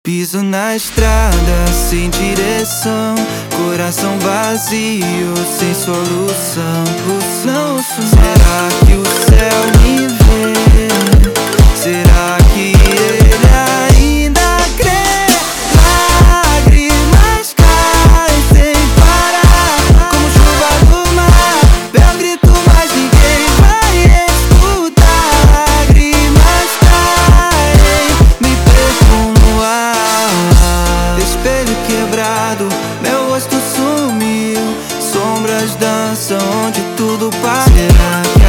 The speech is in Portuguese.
Piso na estrada, sem direção, coração vazio, sem solução. Será que o céu me vê? Será que ele ainda crê? Lágrimas caem sem parar, como chuva do mar. Meu grito, mas ninguém vai escutar. Lágrimas caem, me perco no ar. Espelho quebrado, meu rosto sumiu. Sombras dançam onde tudo para.